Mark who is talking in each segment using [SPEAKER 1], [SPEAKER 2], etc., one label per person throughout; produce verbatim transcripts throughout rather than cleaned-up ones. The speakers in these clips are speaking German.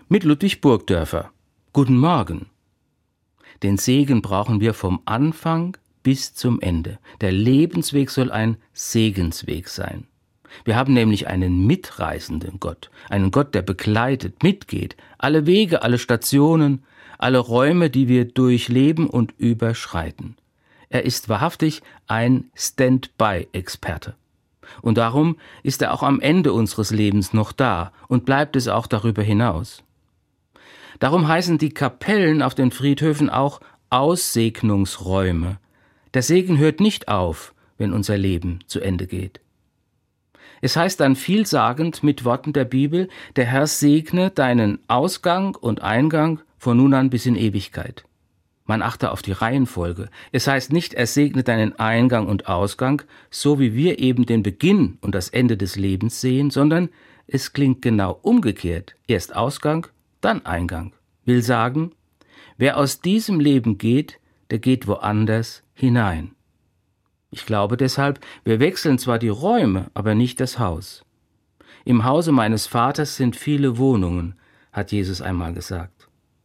[SPEAKER 1] mit Ludwig Burgdörfer. Guten Morgen. Den Segen brauchen wir vom Anfang bis zum Ende. Der Lebensweg soll ein Segensweg sein. Wir haben nämlich einen mitreisenden Gott, einen Gott, der begleitet, mitgeht, alle Wege, alle Stationen, alle Räume, die wir durchleben und überschreiten. Er ist wahrhaftig ein Stand-by-Experte. Und darum ist er auch am Ende unseres Lebens noch da und bleibt es auch darüber hinaus. Darum heißen die Kapellen auf den Friedhöfen auch Aussegnungsräume. Der Segen hört nicht auf, wenn unser Leben zu Ende geht. Es heißt dann vielsagend mit Worten der Bibel, der Herr segne deinen Ausgang und Eingang von nun an bis in Ewigkeit. Man achte auf die Reihenfolge. Es heißt nicht, er segne deinen Eingang und Ausgang, so wie wir eben den Beginn und das Ende des Lebens sehen, sondern es klingt genau umgekehrt. Erst Ausgang, dann Eingang. Will sagen, wer aus diesem Leben geht, der geht woanders hinein. Ich glaube deshalb, wir wechseln zwar die Räume, aber nicht das Haus. Im Hause meines Vaters sind viele Wohnungen, hat Jesus einmal gesagt.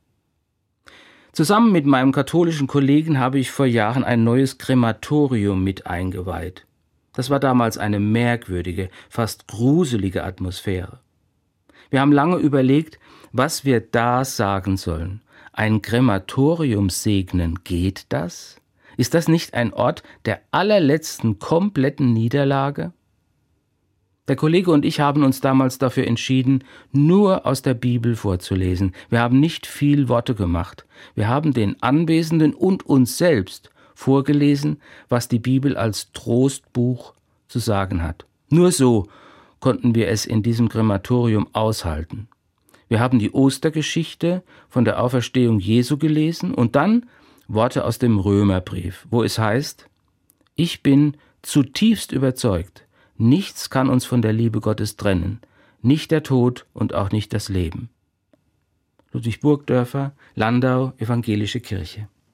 [SPEAKER 1] Zusammen mit meinem katholischen Kollegen habe ich vor Jahren ein neues Krematorium mit eingeweiht. Das war damals eine merkwürdige, fast gruselige Atmosphäre. Wir haben lange überlegt, was wir da sagen sollen. Ein Krematorium segnen, geht das? Ist das nicht ein Ort der allerletzten kompletten Niederlage? Der Kollege und ich haben uns damals dafür entschieden, nur aus der Bibel vorzulesen. Wir haben nicht viel Worte gemacht. Wir haben den Anwesenden und uns selbst vorgelesen, was die Bibel als Trostbuch zu sagen hat. Nur so konnten wir es in diesem Krematorium aushalten. Wir haben die Ostergeschichte von der Auferstehung Jesu gelesen und dann Worte aus dem Römerbrief, wo es heißt, ich bin zutiefst überzeugt, nichts kann uns von der Liebe Gottes trennen, nicht der Tod und auch nicht das Leben. Ludwig Burgdörfer, Landau, Evangelische Kirche.